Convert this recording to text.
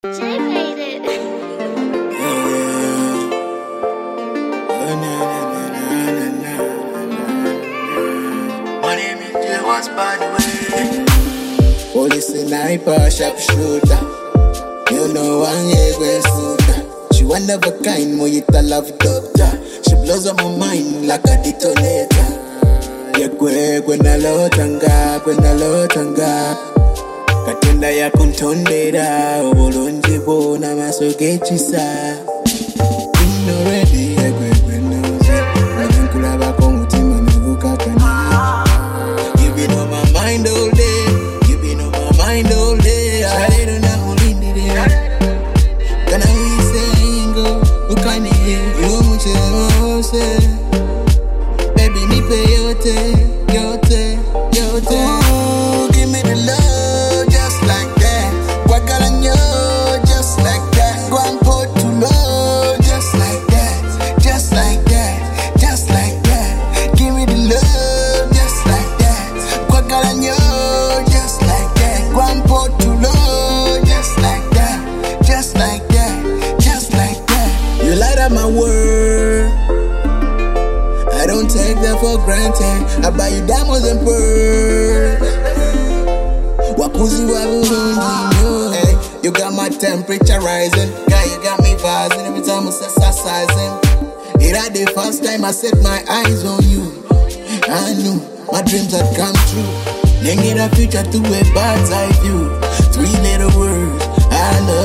Jay made it. My name is Jay, what's by the way? Police sniper, sharp shooter. You know one egg shooter. She one of a kind, Moyita love doctor. She blows up my mind like a detonator. Kwena lotanga Katenda ya kuntondera Obulungi bona masogechisa Ino ready kwena Nakulabako mutima nagukakana You been on my mind all day You been on my mind all day I don't know ulindire Kana wisengo Ukani You muchema ose Baby nipe yote Ooh, give me the love just like that. Guagalanyo just like that. Guampo to love just like that. Just like that. Just like that. Give me the love just like that. Guagalanyo just like that. Guampo to love just like that. Just like that. Just like that. You light up my world. I don't take that for granted. I buy you diamonds and pearls. Wakuzi wa Burundi, hey, you got my temperature rising. Girl, you got me buzzing every time I exercising. It had the first time I set my eyes on you. I knew my dreams had come true. Then get a future to a bird's eye view. 3 little words, I love